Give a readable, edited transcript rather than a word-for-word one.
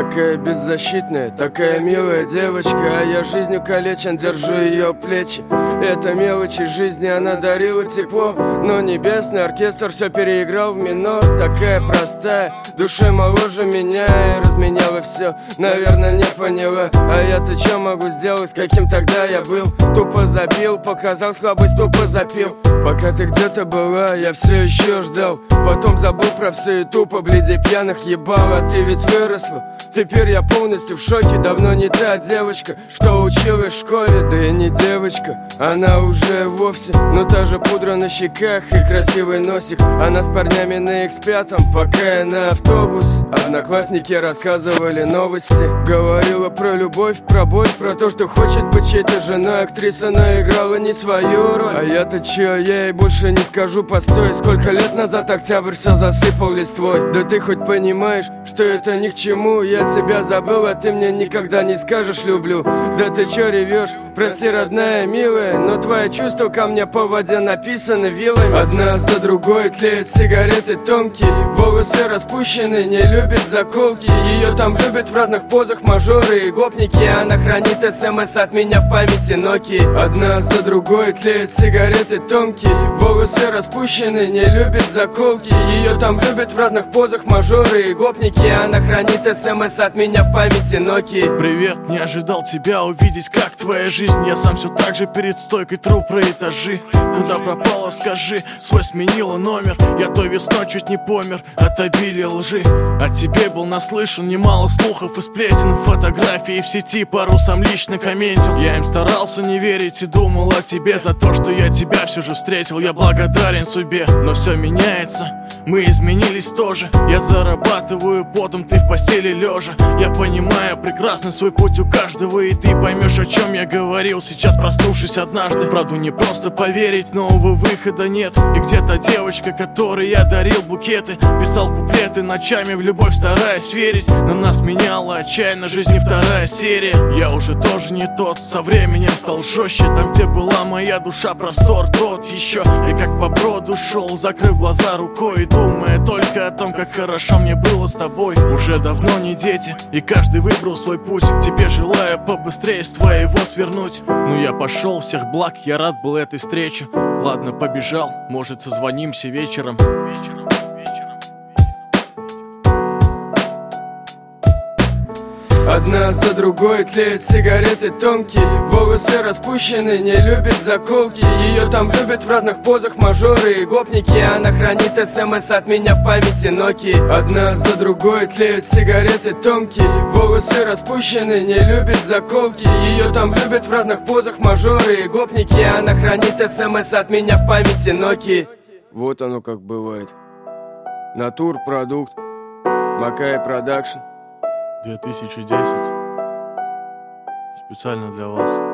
Такая беззащитная, такая милая девочка, а я жизнью калечен, держу ее плечи. Это мелочи жизни, она дарила тепло, но небесный оркестр все переиграл в минор. Такая простая, душой моложе меня, и разменяла все, наверное, не поняла. А я-то что могу сделать, с каким тогда я был? Тупо забил, показал слабость, тупо запил. Пока ты где-то была, я все еще ждал. Потом забыл про все и тупо, бледи пьяных ебал. А ты ведь выросла, теперь я полностью в шоке. Давно не та девочка, что училась в школе. Да и не девочка, она уже вовсе. Но та же пудра на щеках и красивый носик. Она с парнями на X5, пока я на автобус. Одноклассники рассказывали новости. Говорила про любовь, про боль, про то, что хочет быть чьей-то женой. Актриса наиграла не свою роль. А я-то чё, я ей больше не скажу, постой. Сколько лет назад октябрь все засыпал листвой. Да ты хоть понимаешь, что это ни к чему. Я тебя забыл, а ты мне никогда не скажешь люблю. Да ты чё ревешь? Прости, родная, милая, но твои чувства ко мне по воде написаны вилами. Одна за другой тлеют сигареты тонкие. Волосы распущены, не любит заколки. Ее там любят в разных позах мажоры и гопники. Она хранит СМС от меня в памяти Nokia. Одна за другой тлеют сигареты тонкие. Волосы распущены, не любит заколки. Ее там любят в разных позах мажоры и гопники. Она хранит СМС от меня в памяти Nokia. Привет, не ожидал тебя увидеть, как твоя жизнь. Я сам все так же перед стойкой тру про этажи. Куда пропала, скажи, свой сменила номер. Я той весной чуть не помер от обилия лжи. О тебе был наслышан немало слухов и сплетен. Фотографии в сети пару сам лично комментил. Я им старался не верить и думал о тебе. За то, что я тебя все же встретил, я благодарен судьбе. Но все меняется, мы изменились тоже. Я зарабатываю потом, ты в постели лежа. Я понимаю прекрасно свой путь у каждого, и ты поймешь, о чем я говорил, сейчас проснувшись однажды. Правду не просто поверить, нового выхода нет. И где-то девочка, которой я дарил букеты, писал куплеты ночами в любовь, стараясь верить. На нас меняла отчаянно жизнь, и вторая серия. Я уже тоже не тот, со временем стал жестче. Там, где была моя душа, простор тот еще. И как по броду шел, закрыв глаза рукой, думая только о том, как хорошо мне было с тобой. Уже давно не дети, и каждый выбрал свой путь. Тебе желаю побыстрее с твоего свернуть. Ну я пошел, всех благ, я рад был этой встрече. Ладно, побежал, может созвонимся вечером. Одна за другой тлеют сигареты тонкие. Волосы распущены, не любит заколки. Ее там любят в разных позах мажоры и гопники. Она хранит СМС от меня в памяти Nokia. Одна за другой тлеют сигареты тонкие. Волосы распущены, не любит заколки. Ее там любят в разных позах мажоры и гопники. Она хранит СМС от меня в памяти Nokia. Вот оно как бывает. Натурпродукт, Макай Продакшн, 2010. Специально для вас.